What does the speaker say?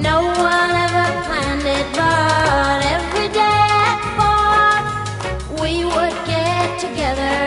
No one ever planned it, but every day at 4 we would get together